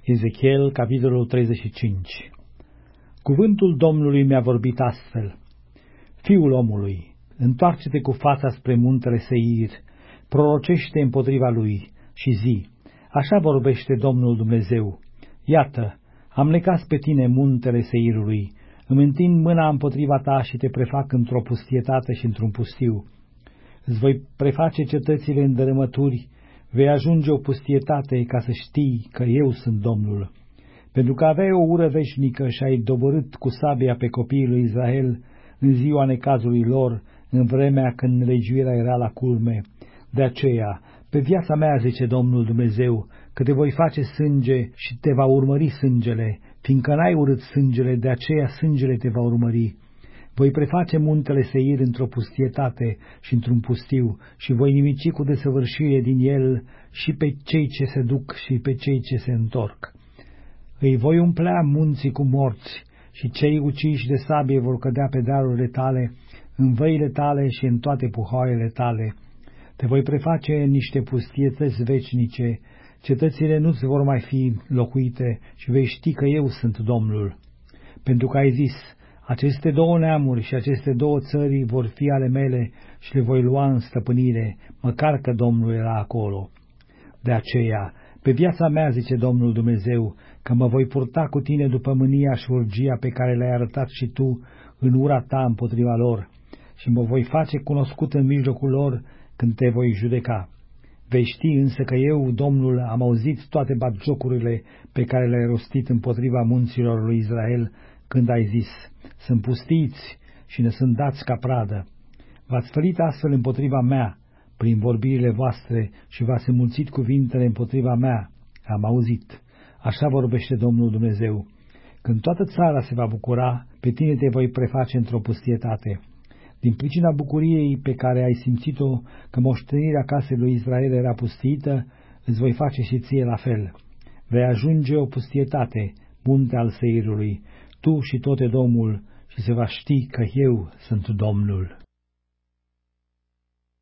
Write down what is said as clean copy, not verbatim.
Ezechiel, capitolul 35. Cuvântul Domnului mi-a vorbit astfel: Fiul omului, întoarce-te cu fața spre muntele Seir, prorocește împotriva lui și zi: așa vorbește Domnul Dumnezeu. Iată, am lecat pe tine muntele Seirului, îmi întind mâna împotriva ta și te prefac într-o pustietate și într-un pustiu. Îți voi preface cetățile în dărâmături, vei ajunge o pustietate, ca să știi că eu sunt Domnul. Pentru că aveai o ură veșnică și ai doborât cu sabia pe copiii lui Israel în ziua necazului lor, în vremea când nelegiuirea era la culme. De aceea, pe viața mea, zice Domnul Dumnezeu, că te voi face sânge și te va urmări sângele, fiindcă n-ai urât sângele, de aceea sângele te va urmări. Voi preface muntele Seir într-o pustietate și într-un pustiu și voi nimici cu desăvârșire din el și pe cei ce se duc și pe cei ce se întorc. Îi voi umplea munții cu morți și cei uciși de sabie vor cădea pe dealurile tale, în văile tale și în toate puhoaiele tale. Te voi preface în niște pustietăți vecinice, cetățile nu-ți vor mai fi locuite și vei ști că eu sunt Domnul. Pentru că ai zis: aceste două neamuri și aceste două țări vor fi ale mele și le voi lua în stăpânire, măcar că Domnul era acolo. De aceea, pe viața mea, zice Domnul Dumnezeu, că mă voi purta cu tine după mânia și urgia pe care le-ai arătat și tu în ura ta împotriva lor, și mă voi face cunoscut în mijlocul lor când te voi judeca. Vei ști însă că eu, Domnul, am auzit toate batjocurile pe care le-ai rostit împotriva munților lui Israel, când ai zis: sunt pustiți și ne sunt dați ca pradă. V-ați fălit astfel împotriva mea prin vorbirile voastre și v-ați înmulțit cuvintele împotriva mea. Am auzit. Așa vorbește Domnul Dumnezeu. Când toată țara se va bucura, pe tine te voi preface într-o pustietate. Din pricina bucuriei pe care ai simțit-o că moștenirea casei lui Israel era pustită, îți voi face și ție la fel. Vei ajunge o pustietate, munte al Seirului, tu și tot Edomul, și se va ști că eu sunt Domnul.